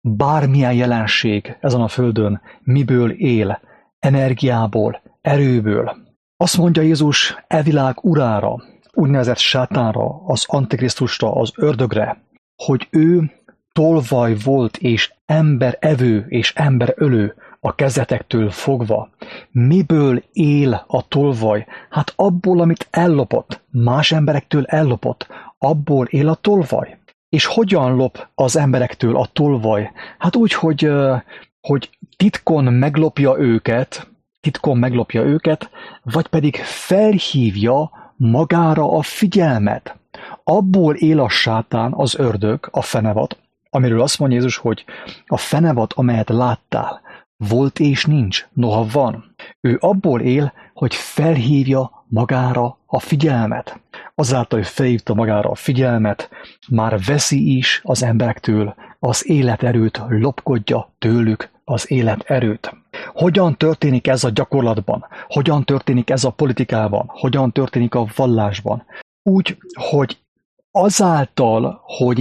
bármilyen jelenség ezen a földön miből él, energiából, erőből. Azt mondja Jézus e világ urára, úgynevezett sátánra, az antikrisztusra, az ördögre, hogy ő tolvaj volt és emberevő és emberölő a kezdetektől fogva. Miből él a tolvaj? Hát abból, amit ellopott, más emberektől ellopott, abból él a tolvaj. És hogyan lop az emberektől a tolvaj? Hát úgy, hogy titkon meglopja őket, vagy pedig felhívja magára a figyelmet. Abból él a sátán, az ördög, a fenevad, amiről azt mondja Jézus, hogy a fenevad, amelyet láttál, volt és nincs, noha van. Ő abból él, hogy felhívja magára a figyelmet. Azáltal, hogy felhívta magára a figyelmet, már veszi is az emberektől az életerőt, lopkodja tőlük az életerőt. Hogyan történik ez a gyakorlatban? Hogyan történik ez a politikában? Hogyan történik a vallásban? Úgy, hogy azáltal, hogy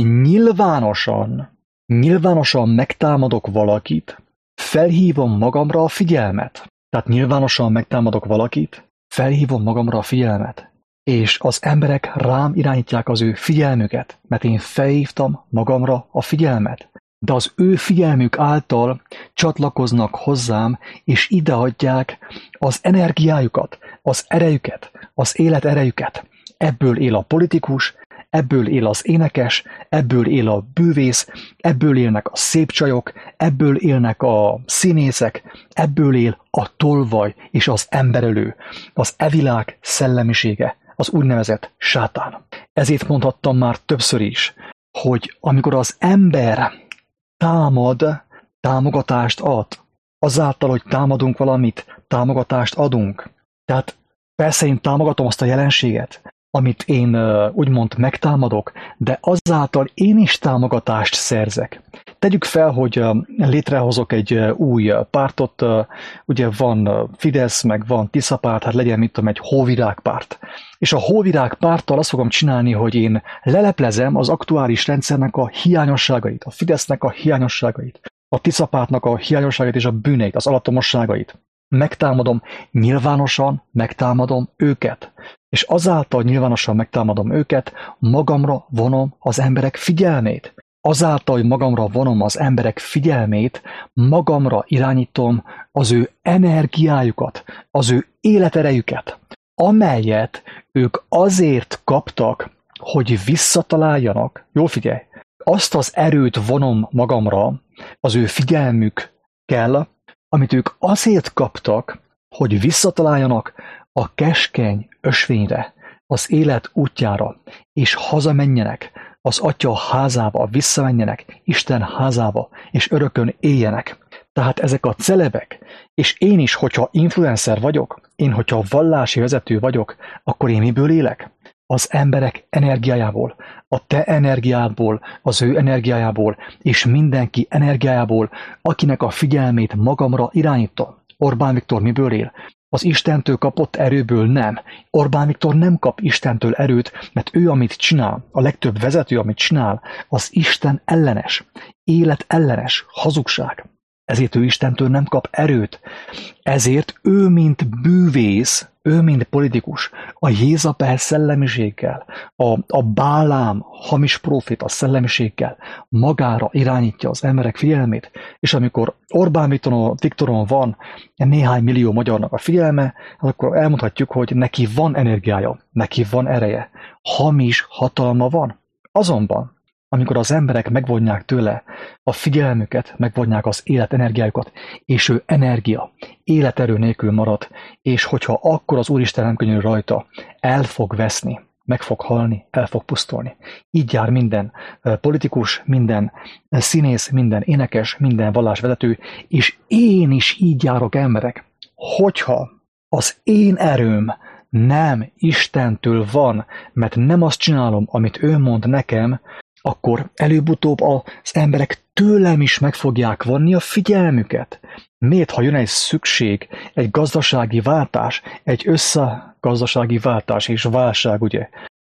nyilvánosan megtámadok valakit, felhívom magamra a figyelmet. Tehát nyilvánosan megtámadok valakit, felhívom magamra a figyelmet. És az emberek rám irányítják az ő figyelmüket, mert én felhívtam magamra a figyelmet. De az ő figyelmük által csatlakoznak hozzám, és ideadják az energiájukat, az erejüket, az életerejüket. Ebből él a politikus, ebből él az énekes, ebből él a bűvész, ebből élnek a szép csajok, ebből élnek a színészek, ebből él a tolvaj és az emberölő, az evilág szellemisége, az úgynevezett sátán. Ezért mondhattam már többször is, hogy amikor az ember támogatást ad, azáltal, hogy támadunk valamit, támogatást adunk. Tehát persze én támogatom azt a jelenséget, amit én úgymond megtámadok, de azáltal én is támogatást szerzek. Tegyük fel, hogy létrehozok egy új pártot, ugye van Fidesz, meg van Tisza párt, hát legyen mit tudom, egy hóvirágpárt. És a hóvirágpárttal azt fogom csinálni, hogy én leleplezem az aktuális rendszernek a hiányosságait, a Fidesznek a hiányosságait, a Tisza pártnak a hiányosságait és a bűneit, az alattomosságait. Megtámadom, nyilvánosan megtámadom őket. És azáltal nyilvánosan megtámadom őket, magamra vonom az emberek figyelmét. Azáltal, hogy magamra vonom az emberek figyelmét, magamra irányítom az ő energiájukat, az ő életerejüket, amelyet ők azért kaptak, hogy visszataláljanak. Jól figyelj! Azt az erőt vonom magamra, az ő figyelmükkel, amit ők azért kaptak, hogy visszataláljanak a keskeny ösvényre, az élet útjára, és hazamenjenek az Atya házába, visszamenjenek Isten házába, és örökön éljenek. Tehát ezek a celebek, és én is, hogyha influencer vagyok, én, hogyha vallási vezető vagyok, akkor én miből élek? Az emberek energiájából, a te energiádból, az ő energiájából, és mindenki energiájából, akinek a figyelmét magamra irányítom. Orbán Viktor miből él? Az Istentől kapott erőből nem. Orbán Viktor nem kap Istentől erőt, mert ő, amit csinál, a legtöbb vezető, amit csinál, az Isten ellenes, élet ellenes, hazugság. Ezért ő Istentől nem kap erőt. Ezért ő, mint bűvész, ő, mint politikus, a Jézabel szellemiséggel, a Bálám hamis próféta szellemiséggel magára irányítja az emberek figyelmét, és amikor Orbán Viktoron van néhány millió magyarnak a figyelme, akkor elmondhatjuk, hogy neki van energiája, neki van ereje, hamis hatalma van. Azonban, amikor az emberek megvonják tőle a figyelmüket, megvonják az életenergiájukat, és ő energia, életerő nélkül marad, és hogyha akkor az Úristen nem könyörül rajta, el fog veszni, meg fog halni, el fog pusztulni. Így jár minden politikus, minden színész, minden énekes, minden vallásvezető, és én is így járok, emberek. Hogyha az én erőm nem Istentől van, mert nem azt csinálom, amit ő mond nekem, akkor előbb-utóbb az emberek tőlem is meg fogják vonni a figyelmüket. Miért, ha jön egy szükség, egy gazdasági váltás, egy összegazdasági váltás és válság, ugye?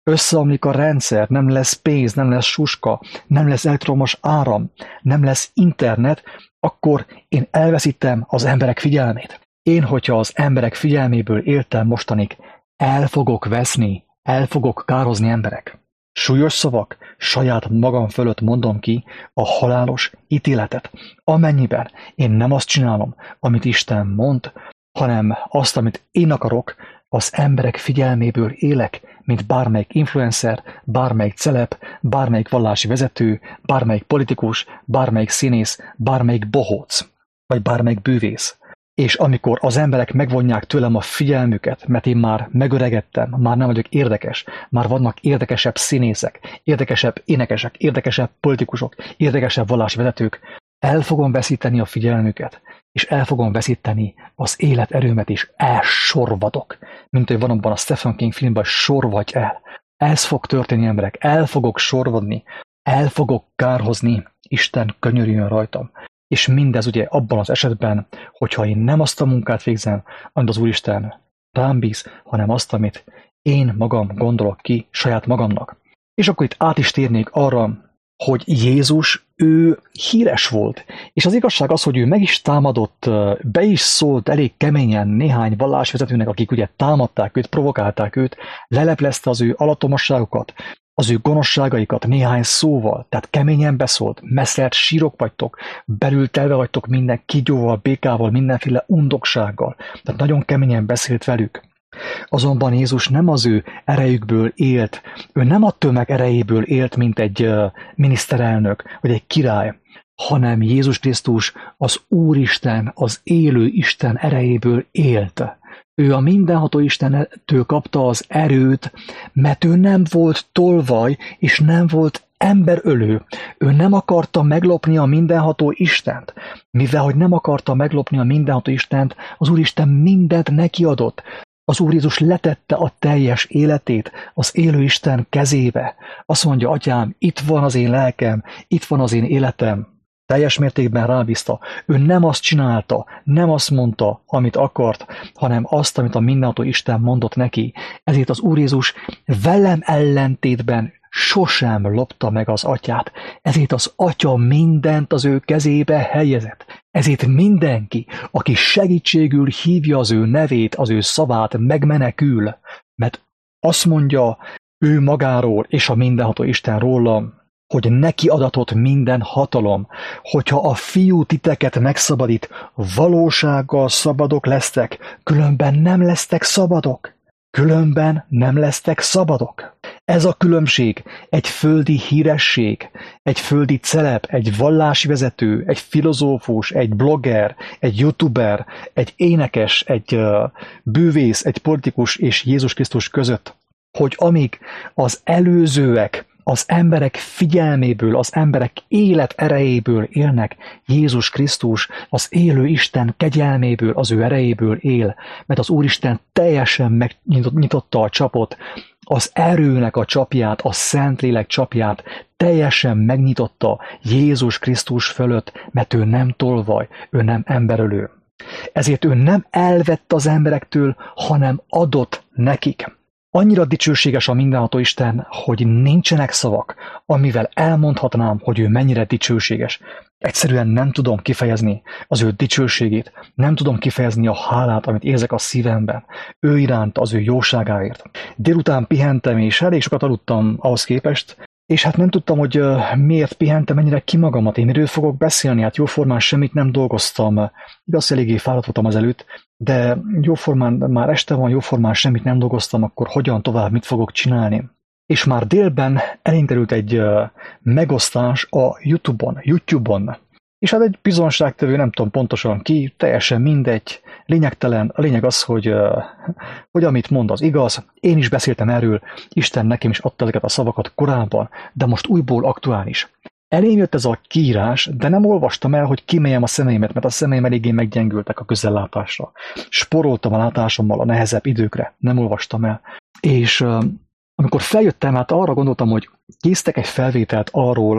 összeomlik a rendszer, nem lesz pénz, nem lesz suska, nem lesz elektromos áram, nem lesz internet, akkor én elveszítem az emberek figyelmét. Én, hogyha az emberek figyelméből éltem mostanig, el fogok veszni, el fogok kározni emberek. Súlyos szavak, saját magam fölött mondom ki a halálos ítéletet. Amennyiben én nem azt csinálom, amit Isten mond, hanem azt, amit én akarok, az emberek figyelméből élek, mint bármelyik influencer, bármelyik celeb, bármelyik vallási vezető, bármelyik politikus, bármelyik színész, bármelyik bohóc, vagy bármelyik bűvész. És amikor az emberek megvonják tőlem a figyelmüket, mert én már megöregedtem, már nem vagyok érdekes, már vannak érdekesebb színészek, érdekesebb énekesek, érdekesebb politikusok, érdekesebb vallási vezetők, el fogom veszíteni a figyelmüket, és el fogom veszíteni az életerőmet, és elsorvadok. Mint hogy van abban a Stephen King filmben, sorvadj el. Ez fog történni, emberek, el fogok sorvadni, el fogok kárhozni, Isten könyörüljön rajtam. És mindez ugye abban az esetben, hogyha én nem azt a munkát végzem, amit az Úristen rám bíz, hanem azt, amit én magam gondolok ki saját magamnak. És akkor itt át is térnék arra, hogy Jézus, ő híres volt. És az igazság az, hogy ő meg is támadott, be is szólt elég keményen néhány vallásvezetőnek, akik ugye támadták őt, provokálták őt, leleplezte az ő alattomosságokat, az ő gonoszságaikat néhány szóval, tehát keményen beszólt, messzelt sírok vagytok, belül telve vagytok minden kígyóval, békával, mindenféle undoksággal, tehát nagyon keményen beszélt velük. Azonban Jézus nem az ő erejükből élt, ő nem a tömeg erejéből élt, mint egy miniszterelnök, vagy egy király, hanem Jézus Krisztus az Úristen, az élő Isten erejéből élt. Ő a mindenható Istentől kapta az erőt, mert ő nem volt tolvaj, és nem volt emberölő. Ő nem akarta meglopni a mindenható Istent. Mivel, hogy nem akarta meglopni a mindenható Istent, az Úristen mindent neki adott. Az Úr Jézus letette a teljes életét az élő Isten kezébe. Azt mondja, Atyám, itt van az én lelkem, itt van az én életem. Teljes mértékben rábízta. Ő nem azt csinálta, nem azt mondta, amit akart, hanem azt, amit a mindenható Isten mondott neki. Ezért az Úr Jézus velem ellentétben sosem lopta meg az Atyát. Ezért az Atya mindent az ő kezébe helyezett. Ezért mindenki, aki segítségül hívja az ő nevét, az ő szavát, megmenekül. Mert azt mondja ő magáról és a mindenható Isten róla, hogy neki adatott minden hatalom, hogyha a Fiú titeket megszabadít, valósággal szabadok lesztek, különben nem lesztek szabadok. Különben nem lesztek szabadok. Ez a különbség egy földi híresség, egy földi celeb, egy vallási vezető, egy filozófus, egy blogger, egy youtuber, egy énekes, egy bűvész, egy politikus és Jézus Krisztus között, hogy amíg az előzőek az emberek figyelméből, az emberek élet erejéből élnek, Jézus Krisztus az élő Isten kegyelméből, az ő erejéből él, mert az Úristen teljesen megnyitotta a csapot, az erőnek a csapját, a Szentlélek csapját teljesen megnyitotta Jézus Krisztus fölött, mert ő nem tolvaj, ő nem emberölő. Ezért ő nem elvett az emberektől, hanem adott nekik. Annyira dicsőséges a mindenható Isten, hogy nincsenek szavak, amivel elmondhatnám, hogy ő mennyire dicsőséges. Egyszerűen nem tudom kifejezni az ő dicsőségét, nem tudom kifejezni a hálát, amit érzek a szívemben, ő iránt, az ő jóságáért. Délután pihentem, és elég sokat aludtam ahhoz képest, és hát nem tudtam, hogy miért pihentem ennyire ki magamat, én miről fogok beszélni, hát jóformán semmit nem dolgoztam, igaz, eléggé fáradt voltam azelőtt, de jóformán már este van, jóformán semmit nem dolgoztam, akkor hogyan tovább, mit fogok csinálni. És már délben elindult egy megosztás a YouTube-on. És hát egy bizonságtevő, nem tudom pontosan ki, teljesen mindegy, lényegtelen. A lényeg az, hogy amit mond az igaz. Én is beszéltem erről, Isten nekem is adta ezeket a szavakat korábban, de most újból aktuális. Elém jött ez a kiírás, de nem olvastam el, hogy kimeljem a szemeimet, mert a szemeim eléggé meggyengültek a közellátásra. Sporoltam a látásommal a nehezebb időkre, nem olvastam el. És amikor feljöttem, hát arra gondoltam, hogy késztek egy felvételt arról,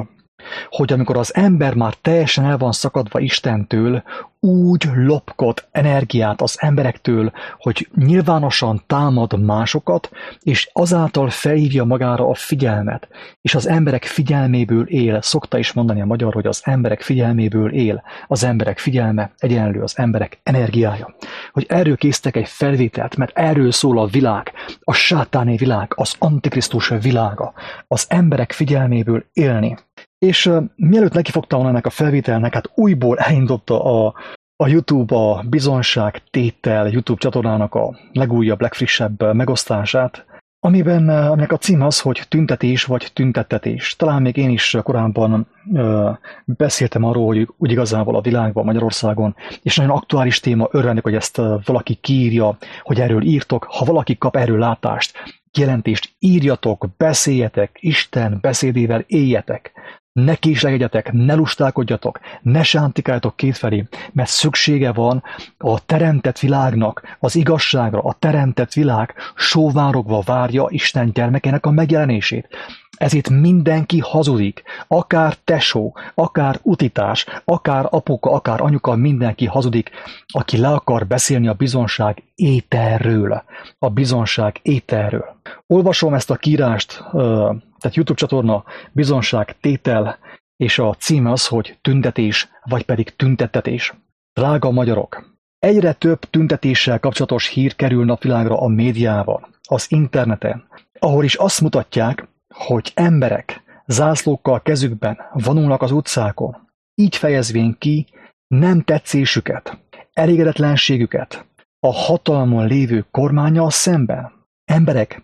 hogy amikor az ember már teljesen el van szakadva Istentől, úgy lopkod energiát az emberektől, hogy nyilvánosan támad másokat, és azáltal felhívja magára a figyelmet, és az emberek figyelméből él. Szokta is mondani a magyar, hogy az emberek figyelméből él. Az emberek figyelme egyenlő az emberek energiája. Hogy erről készítek egy felvételt, mert erről szól a világ, a sátáni világ, az antikrisztus világa, az emberek figyelméből élni. És mielőtt nekifogtam volna ennek a felvételnek, hát újból elindította a YouTube a bizonságtétel YouTube csatornának a legújabb, legfrissebb megosztását, aminek a cím az, hogy tüntetés vagy tüntettetés. Talán még én is korábban beszéltem arról, hogy úgy igazából a világban, Magyarországon, és nagyon aktuális téma, örvendek, hogy ezt valaki kiírja, hogy erről írtok. Ha valaki kap erről látást, jelentést, írjatok, beszéljetek, Isten beszédével éljetek. Ne késlegegyetek, ne lustálkodjatok, ne sántikáljatok kétfelé, mert szüksége van a teremtett világnak, az igazságra. A teremtett világ sóvárogva várja Isten gyermekének a megjelenését. Ezért mindenki hazudik, akár tesó, akár utitás, akár apuka, akár anyuka, mindenki hazudik, aki le akar beszélni a bizonság éterről. A bizonság éterről. Olvasom ezt a kiírást, tehát YouTube csatorna bizonságtétel, és a cím az, hogy tüntetés, vagy pedig tüntettetés. Drága magyarok! Egyre több tüntetéssel kapcsolatos hír kerül napvilágra a médiában, az interneten, ahol is azt mutatják, hogy emberek zászlókkal kezükben vonulnak az utcákon, így fejezvén ki nem tetszésüket, elégedetlenségüket a hatalmon lévő kormánnyal szemben. Emberek,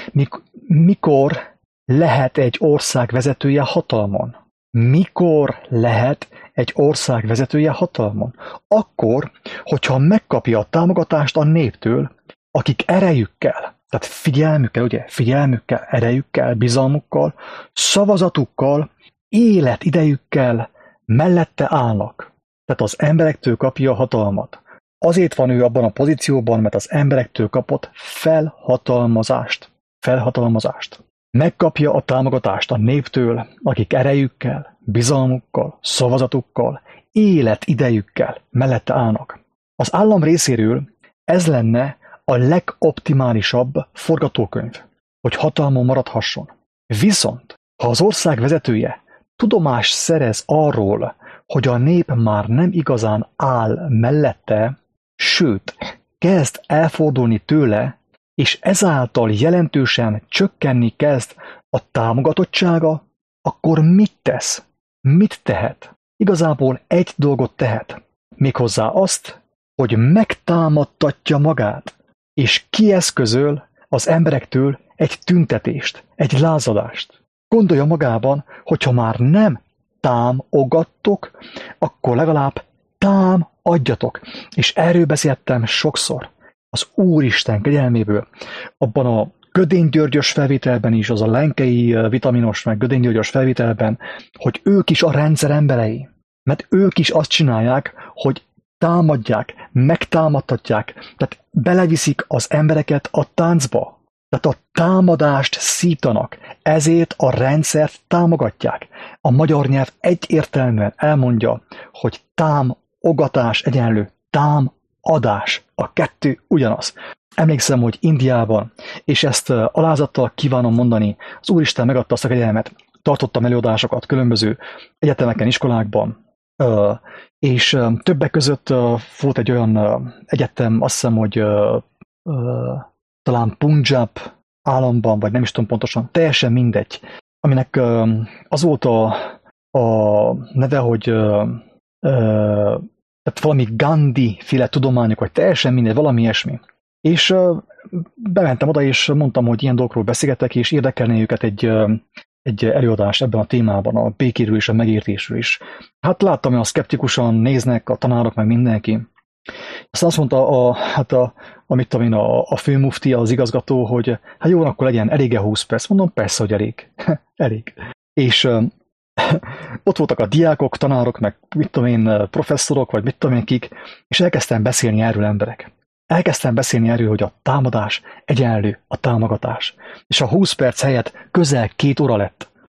mikor lehet egy ország vezetője hatalmon? Mikor lehet egy ország vezetője hatalmon? Akkor, hogyha megkapja a támogatást a néptől, akik erejükkel, tehát figyelmükkel, erejükkel, bizalmukkal, szavazatukkal, életidejükkel mellette állnak. Tehát az emberektől kapja a hatalmat. Azért van ő abban a pozícióban, mert az emberektől kapott felhatalmazást. Megkapja a támogatást a néptől, akik erejükkel, bizalmukkal, szavazatukkal, életidejükkel mellette állnak. Az állam részéről ez lenne a legoptimálisabb forgatókönyv, hogy hatalmon maradhasson. Viszont, ha az ország vezetője tudomást szerez arról, hogy a nép már nem igazán áll mellette, sőt, kezd elfordulni tőle, és ezáltal jelentősen csökkenni kezd a támogatottsága, akkor mit tesz? Mit tehet? Igazából egy dolgot tehet, méghozzá azt, hogy megtámadtatja magát, és kieszközöl az emberektől egy tüntetést, egy lázadást. Gondolja magában, hogyha már nem támogattok, akkor legalább támadjatok. És erről beszéltem sokszor. Az Úristen kegyelméből, abban a Gödény Györgyös felvételben is, az a Lenkei vitaminos meg Gödény Györgyös felvételben, hogy ők is a rendszer emberei. Mert ők is azt csinálják, hogy támadják, megtámadtatják, tehát beleviszik az embereket a táncba. Tehát a támadást szítanak, ezért a rendszert támogatják. A magyar nyelv egyértelműen elmondja, hogy támogatás egyenlő támadás. A kettő ugyanaz. Emlékszem, hogy Indiában, és ezt alázattal kívánom mondani, az Úristen megadta azt a kegyelmet, tartottam előadásokat különböző egyetemeken, iskolákban, és többek között volt egy olyan egyetem, azt hiszem, hogy talán Punjab államban, vagy nem is tudom pontosan, teljesen mindegy, aminek az volt a neve, hogy tehát valami Gandhi-féle tudományok, vagy teljesen mindegy, valami ilyesmi. És bementem oda, és mondtam, hogy ilyen dolgokról beszélgetek, és érdekelné őket egy előadás ebben a témában, a békéről és a megértésről is. Hát láttam, hogy szkeptikusan néznek a tanárok, meg mindenki. Aztán azt mondta a főmufti, az igazgató, hogy hát jó, akkor legyen, elég-e 20 perc? Mondom, persze, hogy elég. Elég. És ott voltak a diákok, tanárok, meg professzorok, vagy kik, és elkezdtem beszélni erről emberek. Elkezdtem beszélni erről, hogy a támadás egyenlő a támogatás. És a 20 perc helyett közel 2 óra lett.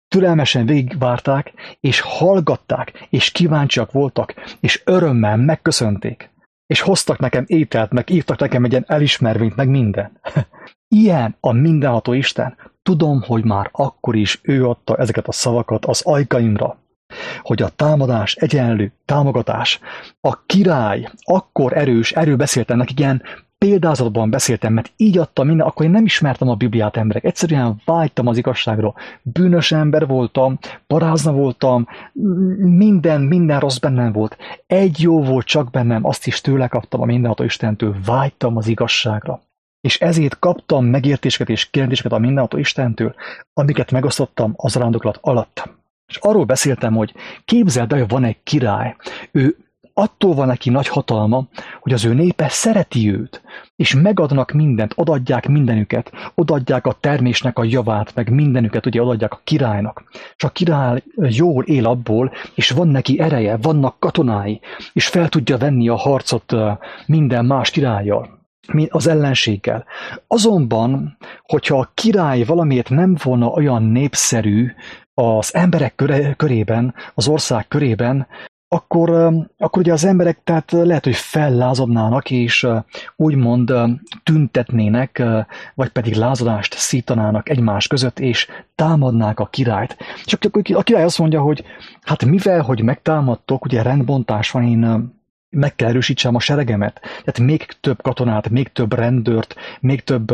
türelmesen végigvárták, és hallgatták, és kíváncsiak voltak, és örömmel megköszönték. És hoztak nekem ételt, meg írtak nekem egy ilyen elismervényt, meg minden. Ilyen a mindenható Isten. Tudom, hogy már akkor is ő adta ezeket a szavakat az ajkaimra, hogy a támadás egyenlő támogatás. A király akkor erről beszéltem nekik, ilyen példázatban beszéltem, mert így adta minden, akkor én nem ismertem a Bibliát, emberek. Egyszerűen vágytam az igazságra. Bűnös ember voltam, parázna voltam, minden rossz bennem volt. Egy jó volt csak bennem, azt is tőle kaptam a mindenható Istentől, vágytam az igazságra. És ezért kaptam megértéseket és kérdéseket a mindenható Istentől, amiket megosztottam az zarándokulat alatt. És arról beszéltem, hogy képzeld el, hogy van egy király, ő attól van neki nagy hatalma, hogy az ő népe szereti őt, és megadnak mindent, odaadják mindenüket, odaadják a termésnek a javát, meg mindenüket, ugye odaadják a királynak. És a király jól él abból, és van neki ereje, vannak katonái, és fel tudja venni a harcot minden más királlyal, az ellenséggel. Azonban, hogyha a király valamiért nem volna olyan népszerű az emberek körében, az ország körében, akkor ugye az emberek tehát lehet, hogy fellázadnának, és úgymond tüntetnének, vagy pedig lázadást szítanának egymás között, és támadnák a királyt. És akkor a király azt mondja, hogy hát mivel, hogy megtámadtok, ugye rendbontás van, én meg kell erősítsem a seregemet. Tehát még több katonát, még több rendőrt, még több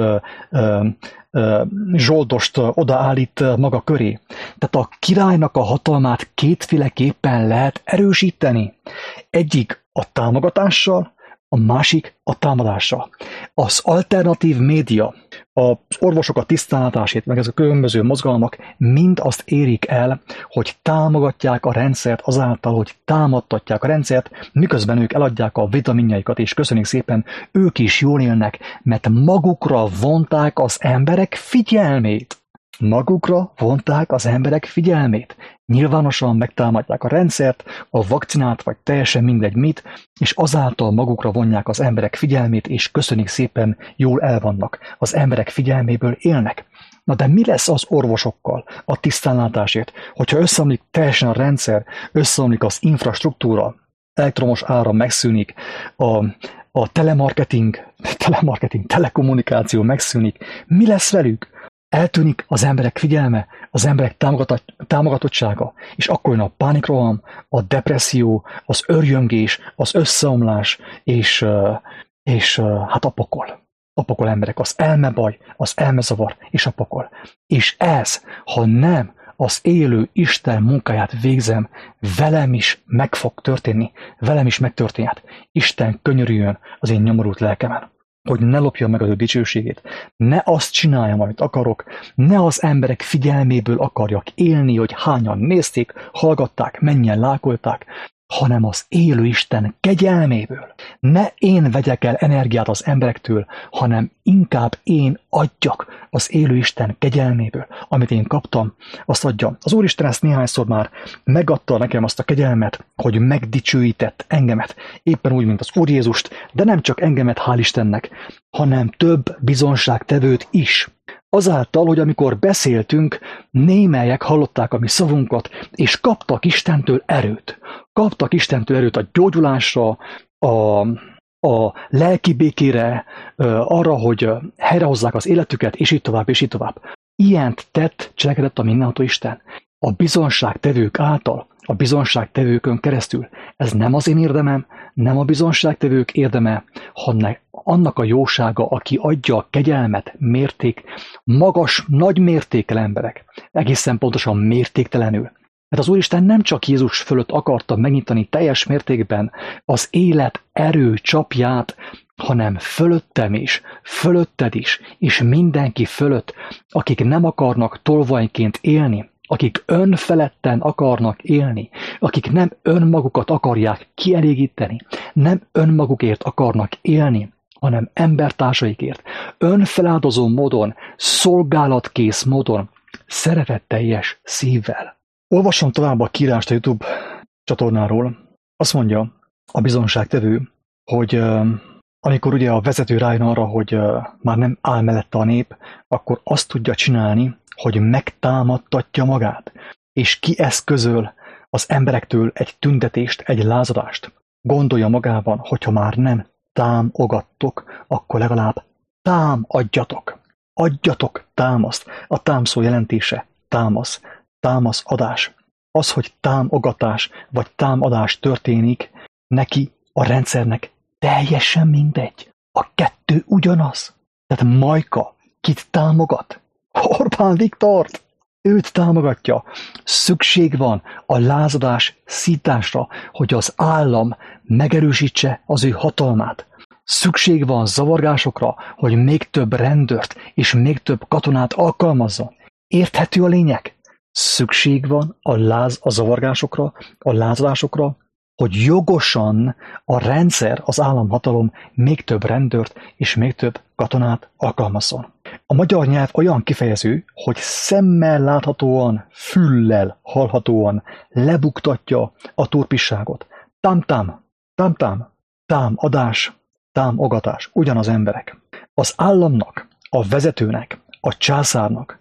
zsoldost odaállít maga köré. Tehát a királynak a hatalmát kétféleképpen lehet erősíteni. Egyik a támogatással, a másik a támadással. Az alternatív média, az orvosok a tisztánlátásét, meg ezek a különböző mozgalmak mind azt érik el, hogy támogatják a rendszert azáltal, hogy támadtatják a rendszert, miközben ők eladják a vitaminjaikat, és köszönjük szépen, ők is jól élnek, mert magukra vonták az emberek figyelmét. Magukra vonták az emberek figyelmét. Nyilvánosan megtámadják a rendszert, a vakcinát, vagy teljesen mindegy mit, és azáltal magukra vonják az emberek figyelmét, és köszönik szépen, jól elvannak. Az emberek figyelméből élnek. Na de mi lesz az orvosokkal, a tisztánlátásért, hogyha összeomlik teljesen a rendszer, összeomlik az infrastruktúra, elektromos áram megszűnik, a telekommunikáció megszűnik, mi lesz velük? Eltűnik az emberek figyelme, az emberek támogatottsága, és akkor jön a pánikroham, a depresszió, az örjöngés, az összeomlás, és hát a pokol. A pokol emberek, az elmebaj, az elmezavar, és a pokol. És ez, ha nem az élő Isten munkáját végzem, velem is meg fog történni, velem is megtörténhet. Isten könyörüljön az én nyomorult lelkemen, hogy ne lopja meg az ő dicsőségét, ne azt csináljam, amit akarok, ne az emberek figyelméből akarjak élni, hogy hányan nézték, hallgatták, mennyien lákolták, hanem az élő Isten kegyelméből. Ne én vegyek el energiát az emberektől, hanem inkább én adjak az élő Isten kegyelméből. Amit én kaptam, azt adjam. Az Úristen ezt néhányszor már megadta nekem azt a kegyelmet, hogy megdicsőített engemet. Éppen úgy, mint az Úr Jézust, de nem csak engemet, hál' Istennek, hanem több bizonságtevőt is. Azáltal, hogy amikor beszéltünk, némelyek hallották a mi szavunkat, és kaptak Istentől erőt. Kaptak Istentől erőt a gyógyulásra, a lelki békére, arra, hogy helyrehozzák az életüket, és így tovább, és így tovább. Ilyent cselekedett a mindenható Isten. A bizonságtevők által, a bizonságtevőkön keresztül. Ez nem az én érdemem, nem a bizonságtevők érdeme, hanem annak a jósága, aki adja a kegyelmet, magas, nagy mértékkel emberek. Egészen pontosan mértéktelenül. Mert az Úristen nem csak Jézus fölött akarta megnyitani teljes mértékben az élet erő csapját, hanem fölöttem is, fölötted is, és mindenki fölött, akik nem akarnak tolvajként élni, akik önfeledten akarnak élni, akik nem önmagukat akarják kielégíteni, nem önmagukért akarnak élni, hanem embertársaikért, önfeláldozó módon, szolgálatkész módon, szeretetteljes szívvel. Olvasom tovább a kiírást a YouTube csatornáról. Azt mondja a bizonságtevő, hogy amikor ugye a vezető rájön arra, hogy már nem áll mellette a nép, akkor azt tudja csinálni, hogy megtámadtatja magát, és kieszközöl az emberektől egy tüntetést, egy lázadást. Gondolja magában, hogyha már nem támogattok, akkor legalább támadjatok. Adjatok támaszt. A támszó jelentése támasz, támaszadás. Az, hogy támogatás vagy támadás történik, neki, a rendszernek teljesen mindegy. A kettő ugyanaz. Tehát Majka kit támogat? Orbán Viktort! Őt támogatja. Szükség van a lázadás szításra, hogy az állam megerősítse az ő hatalmát. Szükség van zavargásokra, hogy még több rendőrt és még több katonát alkalmazzon. Érthető a lényeg? Szükség van a zavargásokra, a lázadásokra, hogy jogosan a rendszer, az államhatalom még több rendőrt és még több katonát alkalmazzon. A magyar nyelv olyan kifejező, hogy szemmel láthatóan, füllel hallhatóan lebuktatja a turpisságot. Tám-tám, tám-tám, támadás, támogatás, ugyanaz emberek. Az államnak, a vezetőnek, a császárnak,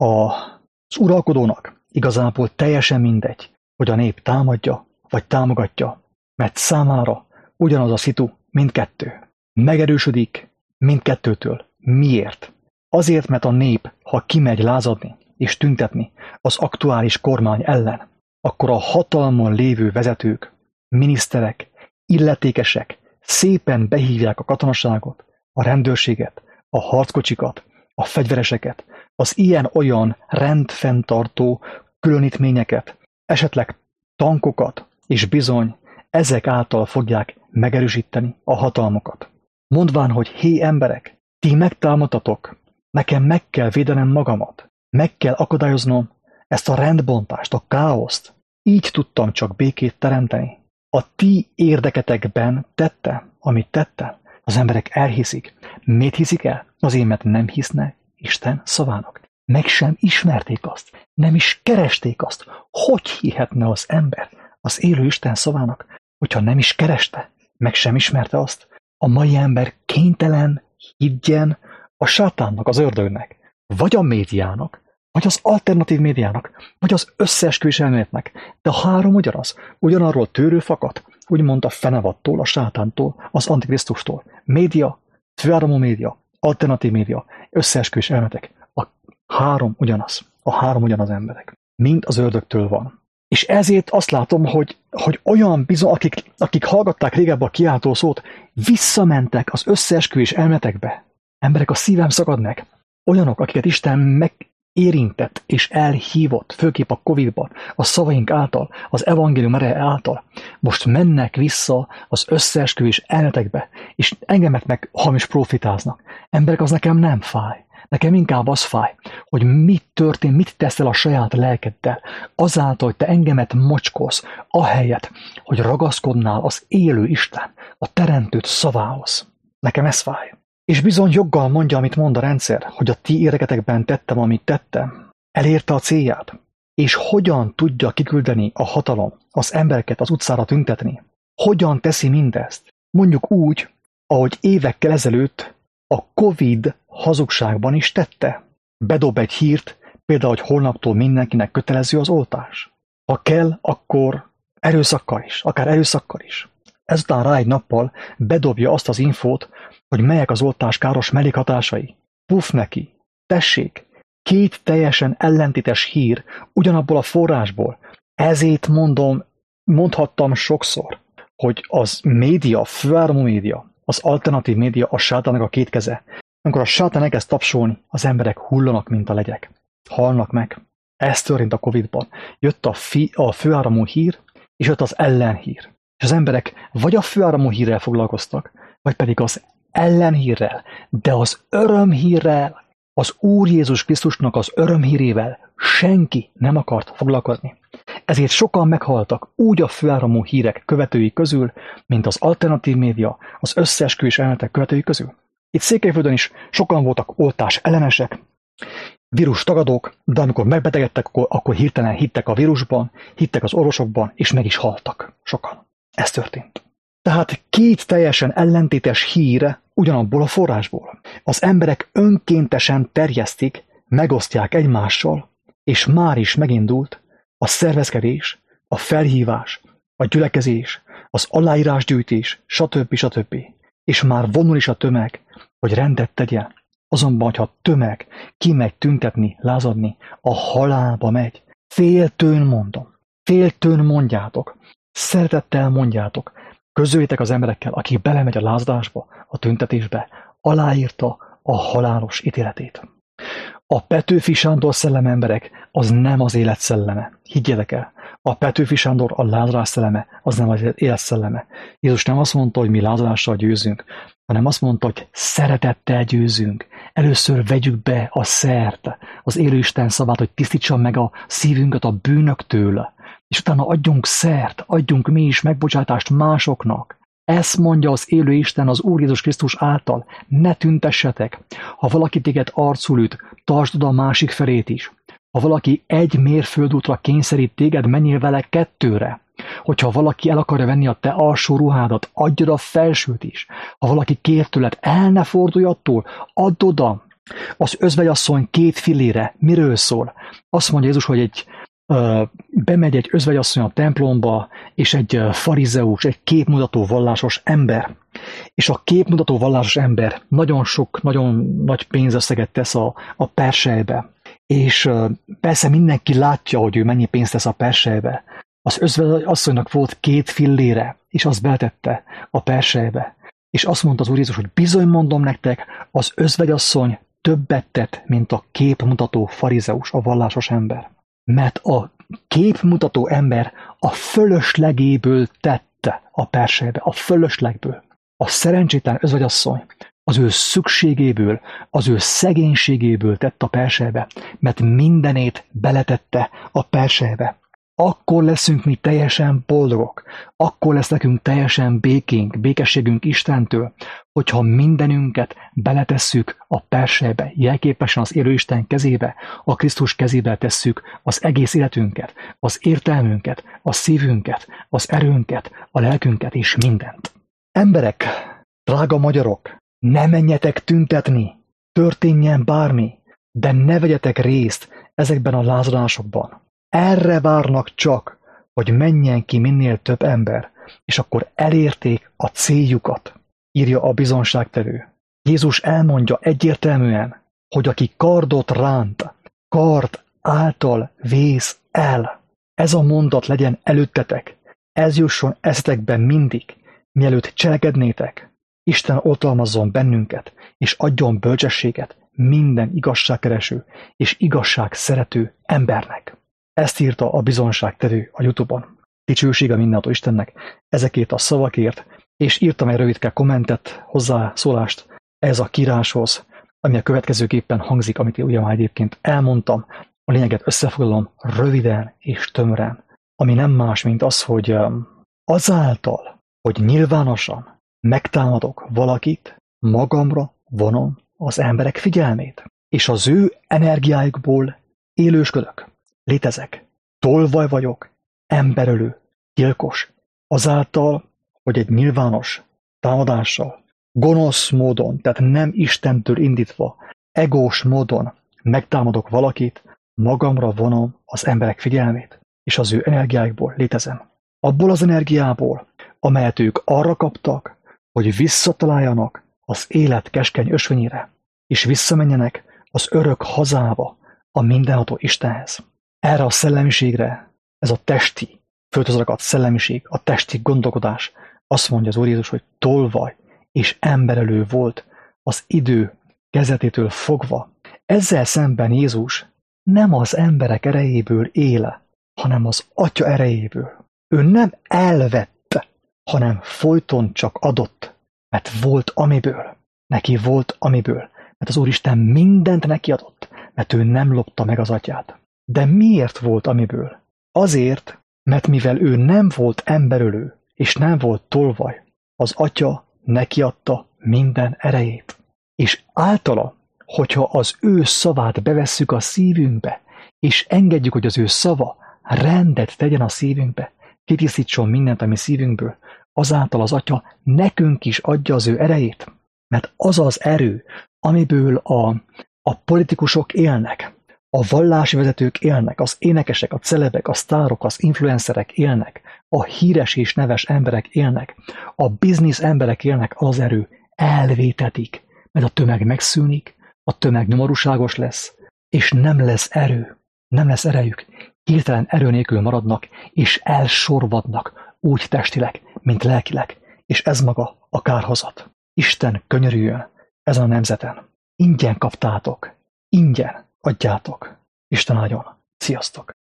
az uralkodónak igazából teljesen mindegy, hogy a nép támadja, vagy támogatja, mert számára ugyanaz a szitu mindkettő. Megerősödik mindkettőtől. Miért? Azért, mert a nép, ha kimegy lázadni és tüntetni az aktuális kormány ellen, akkor a hatalmon lévő vezetők, miniszterek, illetékesek szépen behívják a katonaságot, a rendőrséget, a harckocsikat, a fegyvereseket, az ilyen-olyan rendfenntartó különítményeket, esetleg tankokat, és bizony ezek által fogják megerősíteni a hatalmukat. Mondván, hogy hé emberek, ti megtámadtatok, nekem meg kell védenem magamat, meg kell akadályoznom ezt a rendbontást, a káoszt. Így tudtam csak békét teremteni. A ti érdeketekben tettem, amit tettem. Az emberek elhiszik. Miért hiszik el? Azért, mert nem hisznek Isten szavának. Meg sem ismerték azt. Nem is keresték azt. Hogy hihetne az ember az élő Isten szavának, hogyha nem is kereste, meg sem ismerte azt? A mai ember kénytelen higgyen a sátánnak, az ördögnek, vagy a médiának, vagy az alternatív médiának, vagy az összeesküvés elméletnek. De a három ugyanaz. Ugyanarról tőrő fakad, úgymond a fenevattól, a sátántól, az antikrisztustól. Média, főáramú média, alternatív média, összeesküvés elméletek. A három ugyanaz. A három ugyanaz emberek. Mind az ördögtől van. És ezért azt látom, hogy olyan bizony, akik hallgatták régebben a kiáltó szót, visszamentek az összeesküvés elméletekbe. Emberek, a szívem szakad meg. Olyanok, akiket Isten megérintett és elhívott, főképp a Covid-ban, a szavaink által, az evangélium ereje által, most mennek vissza az összeesküvés elméletekbe, és engemet meg hamis profitáznak. Emberek, az nekem nem fáj. Nekem inkább az fáj, hogy mit történt, mit teszel a saját lelkeddel, azáltal, hogy te engemet mocskolsz, ahelyett, hogy ragaszkodnál az élő Isten, a teremtőt szavához. Nekem ez fáj. És bizony joggal mondja, amit mond a rendszer, hogy a ti érdeketekben tettem, amit tettem. Elérte a célját. És hogyan tudja kiküldeni a hatalom az embereket az utcára tüntetni? Hogyan teszi mindezt? Mondjuk úgy, ahogy évekkel ezelőtt a Covid hazugságban is tette. Bedob egy hírt, például, hogy holnaptól mindenkinek kötelező az oltás. Ha kell, akkor erőszakkal is, akár erőszakkal is. Ezután rá egy nappal bedobja azt az infót, hogy melyek az oltás káros mellékhatásai. Puff neki, tessék, két teljesen ellentétes hír ugyanabból a forrásból. Ezért mondhattam sokszor, hogy az média, a főáramú média, az alternatív média a sátánnak a két keze. Amikor a sátán elkezd tapsolni, az emberek hullanak, mint a legyek. Halnak meg. Ez történt a Covid-ban. Jött a főáramú hír, és jött az ellenhír. És az emberek vagy a főáramú hírrel foglalkoztak, vagy pedig az ellenhírrel, de az örömhírrel, az Úr Jézus Krisztusnak az örömhírével senki nem akart foglalkozni. Ezért sokan meghaltak úgy a főáramú hírek követői közül, mint az alternatív média, az összeesküvés elméletek követői közül. Itt Székelyföldön is sokan voltak oltás ellenesek, vírus tagadók, de amikor megbetegedtek, akkor hirtelen hittek a vírusban, hittek az orvosokban, és meg is haltak sokan. Ez történt. Tehát két teljesen ellentétes hír ugyanabból a forrásból. Az emberek önkéntesen terjesztik, megosztják egymással, és már is megindult a szervezkedés, a felhívás, a gyülekezés, az aláírásgyűjtés, stb. És már vonul is a tömeg, hogy rendet tegyen. Azonban, ha a tömeg kimegy tüntetni, lázadni, a halálba megy. Féltőn mondom, féltőn mondjátok, szeretettel mondjátok, közöljétek az emberekkel, aki belemegy a lázadásba, a tüntetésbe, aláírta a halálos ítéletét. A Petőfi Sándor szelleme, emberek, az nem az élet szelleme. Higgyétek el, a Petőfi Sándor, a lázadás szelleme, az nem az élet szelleme. Jézus nem azt mondta, hogy mi lázadással győzünk, hanem azt mondta, hogy szeretettel győzünk. Először vegyük be a szert, az élő Isten szavát, hogy tisztítsa meg a szívünket a bűnöktől, és utána adjunk szert, adjunk mi is megbocsátást másoknak. Ezt mondja az élő Isten az Úr Jézus Krisztus által. Ne tüntessetek. Ha valaki téged arcul üt, tartsd oda a másik felét is. Ha valaki egy mérföldútra kényszerít téged, menjél vele 2-re. Hogyha valaki el akarja venni a te alsó ruhádat, adj oda a felsőt is. Ha valaki kér tőled, el ne fordulj attól, add oda. Az özvegyasszony 2 fillére miről szól? Azt mondja Jézus, hogy bemegy egy özvegyasszony a templomba, és egy farizeus, egy képmutató vallásos ember. És a képmutató vallásos ember nagyon nagy pénzösszeget tesz a perselybe. És persze mindenki látja, hogy ő mennyi pénzt tesz a perselybe. Az özvegyasszonynak volt 2 fillére, és azt betette a perselybe. És azt mondta az Úr Jézus, hogy bizony mondom nektek, az özvegyasszony többet tett, mint a képmutató farizeus, a vallásos ember. Mert a képmutató ember a fölöslegéből tette a perselybe, a fölöslegből. A szerencsétlen özvegyasszony az ő szükségéből, az ő szegénységéből tett a perselybe, mert mindenét beletette a perselybe. Akkor leszünk mi teljesen boldogok, akkor lesz nekünk teljesen békénk, békességünk Istentől, hogyha mindenünket beletesszük a perselybe, jelképesen az élő Isten kezébe, a Krisztus kezébe tesszük az egész életünket, az értelmünket, a szívünket, az erőnket, a lelkünket és mindent. Emberek, drága magyarok, ne menjetek tüntetni, történjen bármi, de ne vegyetek részt ezekben a lázadásokban. Erre várnak csak, hogy menjen ki minél több ember, és akkor elérték a céljukat, írja a bizonságtevő. Jézus elmondja egyértelműen, hogy aki kardot ránt, kard által vész el. Ez a mondat legyen előttetek, ez jusson eszetekbe mindig, mielőtt cselekednétek. Isten oltalmazzon bennünket, és adjon bölcsességet minden igazságkereső és igazságszerető embernek. Ezt írta a bizonságtevő a YouTube-on. Dicsősége mindenható Istennek ezekért a szavakért, és írtam egy rövidke kommentet, hozzászólást ez a kiíráshoz, ami a következőképpen hangzik, amit én ugye már egyébként elmondtam. A lényeget összefoglalom röviden és tömören, ami nem más, mint az, hogy azáltal, hogy nyilvánosan megtámadok valakit, magamra vonom az emberek figyelmét, és az ő energiáikból élősködök. Létezek, tolvaj vagyok, emberölő, gyilkos. Azáltal, hogy egy nyilvános támadással, gonosz módon, tehát nem Istentől indítva, egós módon megtámadok valakit, magamra vonom az emberek figyelmét, és az ő energiáikból létezem. Abból az energiából, amelyet ők arra kaptak, hogy visszataláljanak az élet keskeny ösvényére, és visszamenjenek az örök hazába, a mindenható Istenhez. Erre a szellemiségre, ez a testi, földhöz ragadt szellemiség, a testi gondolkodás, azt mondja az Úr Jézus, hogy tolvaj és emberelő volt az idő kezdetétől fogva. Ezzel szemben Jézus nem az emberek erejéből él, hanem az Atya erejéből. Ő nem elvette, hanem folyton csak adott, mert volt amiből. Neki volt amiből, mert az Úristen mindent neki adott, mert ő nem lopta meg az Atyát. De miért volt amiből? Azért, mert mivel ő nem volt emberölő, és nem volt tolvaj, az Atya neki adta minden erejét. És általa, hogyha az ő szavát bevesszük a szívünkbe, és engedjük, hogy az ő szava rendet tegyen a szívünkbe, kitisztítson mindent a mi szívünkből, azáltal az Atya nekünk is adja az ő erejét. Mert az az erő, amiből a A politikusok élnek, a vallási vezetők élnek, az énekesek, a celebek, a sztárok, az influencerek élnek, a híres és neves emberek élnek, a biznisz emberek élnek, az erő elvétetik, mert a tömeg megszűnik, a tömeg nyomorúságos lesz, és nem lesz erő, nem lesz erejük, hirtelen erő nélkül maradnak, és elsorvadnak, úgy testileg, mint lelkileg, és ez maga a kárhozat. Isten könyörüljön ezen a nemzeten. Ingyen kaptátok, ingyen adjátok. Isten áldjon. Sziasztok!